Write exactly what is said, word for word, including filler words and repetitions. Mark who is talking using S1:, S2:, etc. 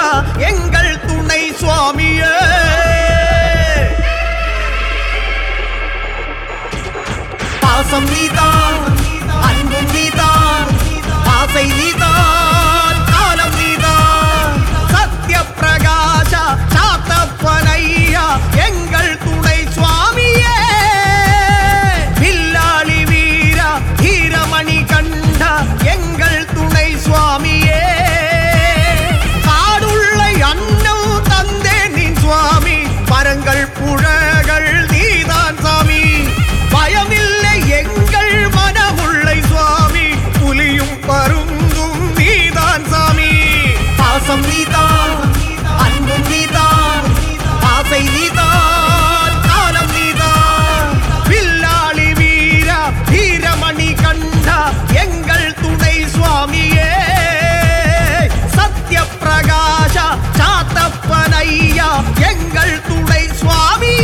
S1: கண்டா எங்கள் துணை சுவாமியே. பாசம் நீதான், அன்பும் நீதான், ஆசை நீதான், காலம் நீதான். சத்ய பிரகாஷ சாத்தப்பனையா எங்கள் துணை சுவாமியே. வில்லாளி வீரா வீரமணி கண்டா எங்கள் துணை சுவாமியே. காடுள்ளை அன்னம் தந்தே நீ சுவாமி, மரங்கள் புழகள் நீதான் சாமி. பயமில்லை எங்கள் மனமுள்ளை சுவாமி, புலியும் பருந்தும் நீதான் சாமி. பாசம் நீதான், அன்பும் நீதான், ஆசை நீதான், காலம் நீதான். வில்லாளி வீரா வீரமணி கண்டா எங்கள் துணை சுவாமியே. சத்ய பிரகாஷ சாத்தப்பனையா எங்கள் துணை சுவாமி.